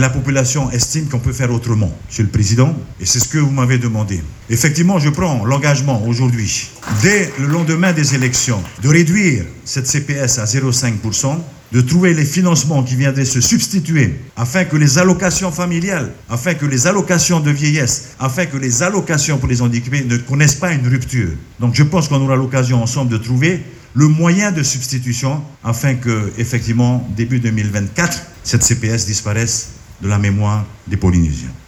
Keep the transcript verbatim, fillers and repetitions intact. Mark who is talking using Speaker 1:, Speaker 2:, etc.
Speaker 1: La population estime qu'on peut faire autrement, Monsieur le Président, et c'est ce que vous m'avez demandé. Effectivement, je prends l'engagement aujourd'hui, dès le lendemain des élections, de réduire cette C P S à zéro virgule cinq pour cent, de trouver les financements qui viendraient se substituer afin que les allocations familiales, afin que les allocations de vieillesse, afin que les allocations pour les handicapés ne connaissent pas une rupture. Donc je pense qu'on aura l'occasion ensemble de trouver le moyen de substitution afin que, effectivement, début deux mille vingt-quatre, cette C P S disparaisse de la mémoire des Polynésiens.